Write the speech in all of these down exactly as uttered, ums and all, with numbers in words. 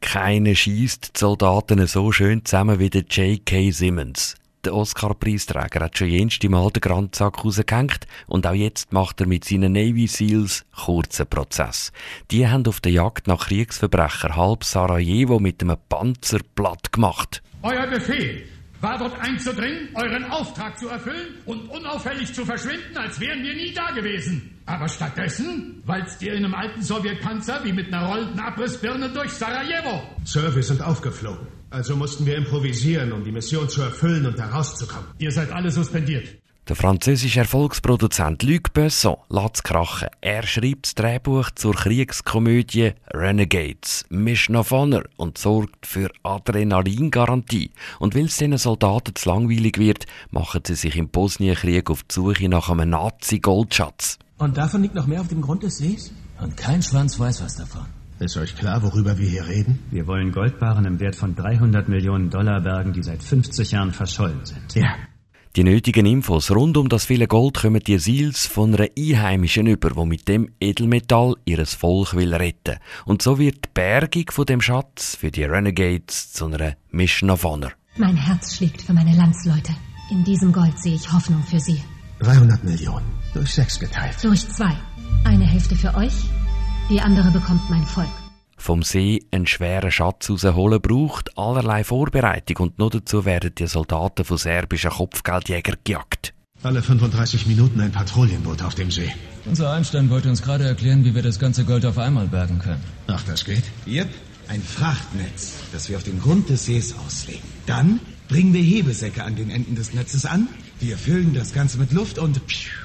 keiner schiesst die Soldaten so schön zusammen wie der J K. Simmons. Der Oscar-Preisträger hat schon jenst im alten Grandsack rausgehängt und auch jetzt macht er mit seinen Navy Seals kurzen Prozess. Die haben auf der Jagd nach Kriegsverbrechern halb Sarajevo mit einem Panzer platt gemacht. Euer Befehl war dort einzudringen, euren Auftrag zu erfüllen und unauffällig zu verschwinden, als wären wir nie da gewesen. Aber stattdessen walzt ihr in einem alten Sowjetpanzer wie mit einer rollenden Abrissbirne durch Sarajevo. Sir, wir sind aufgeflogen. Also mussten wir improvisieren, um die Mission zu erfüllen und da rauszukommen. Ihr seid alle suspendiert. Der französische Erfolgsproduzent Luc Besson lässt krachen. Er schreibt das Drehbuch zur Kriegskomödie Renegades, Mission of Honor und sorgt für Adrenalingarantie. Und weil es diesen Soldaten zu langweilig wird, machen sie sich im Bosnienkrieg auf die Suche nach einem Nazi-Goldschatz. Und davon liegt noch mehr auf dem Grund des Sees? Und kein Schwanz weiß was davon. Ist euch klar, worüber wir hier reden? Wir wollen Goldbarren im Wert von dreihundert Millionen Dollar bergen, die seit fünfzig Jahren verschollen sind. Ja. Die nötigen Infos rund um das viele Gold kommen die Seals von einer Einheimischen über, die mit dem Edelmetall ihres Volk will retten. Und so wird die Bergung von dem Schatz für die Renegades zu einer Mission of Honor. Mein Herz schlägt für meine Landsleute. In diesem Gold sehe ich Hoffnung für sie. dreihundert Millionen. Durch sechs geteilt. Durch zwei. Eine Hälfte für euch, die andere bekommt mein Volk. Vom See einen schweren Schatz rausholen braucht allerlei Vorbereitung und noch dazu werden die Soldaten von serbischen Kopfgeldjägern gejagt. Alle fünfunddreißig Minuten ein Patrouillenboot auf dem See. Unser Einstein wollte uns gerade erklären, wie wir das ganze Gold auf einmal bergen können. Ach, das geht? Yep, ein Frachtnetz, das wir auf den Grund des Sees auslegen. Dann bringen wir Hebesäcke an den Enden des Netzes an, wir füllen das Ganze mit Luft und...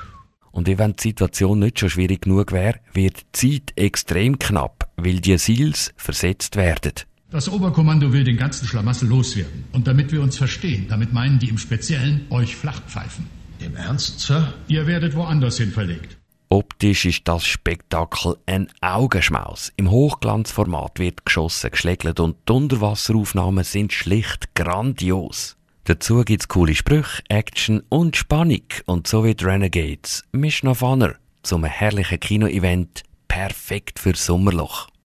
Und wie wenn die Situation nicht schon schwierig genug wäre, wird die Zeit extrem knapp, weil die Seals versetzt werden. Das Oberkommando will den ganzen Schlamassel loswerden. Und damit wir uns verstehen, damit meinen die im Speziellen euch Flachpfeifen. Im Ernst, Sir? Ihr werdet woanders hin verlegt. Optisch ist das Spektakel ein Augenschmaus. Im Hochglanzformat wird geschossen, geschlägelt und die Unterwasseraufnahmen sind schlicht grandios. Dazu gibt's coole Sprüche, Action und Spannung. Und so wie die Renegades, Mission of Honor, zum herrlichen Kino-Event, perfekt für Sommerloch.